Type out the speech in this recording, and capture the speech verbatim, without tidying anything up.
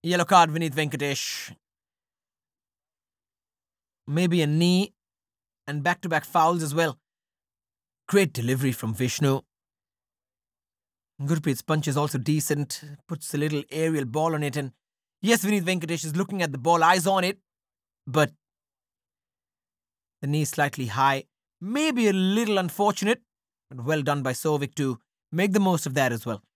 Yellow card, Vineet Venkatesh. Maybe a knee and back-to-back fouls as well. Great delivery from Vishnu. Gurpreet's punch is also decent. Puts a little aerial ball on it, and yes, Vineet Venkatesh is looking at the ball, eyes on it, but the knee slightly high. Maybe a little unfortunate, but well done by Souvik to make the most of that as well.